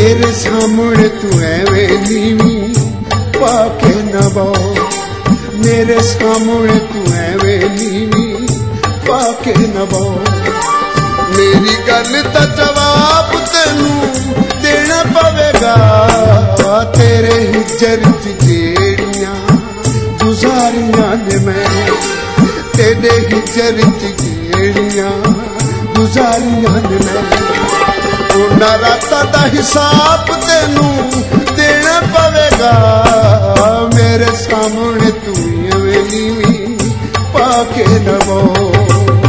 मेरे सामने तू एवें नीवीं पा के न बहो, मेरे सामने तू एवें नीवीं पा के न बहो। मेरी गल दा जवाब तेनू देना पवेगा, तेरे हिजर च जेड़ियां गुजारियां ने मैं, तेरे हिजर च जेड़ियां गुजारियां ने मैं। उन्हां रातां दा हिसाब तेनू देना पवेगा, मेरे सामने तू एवें नीवीं पा के न बहो।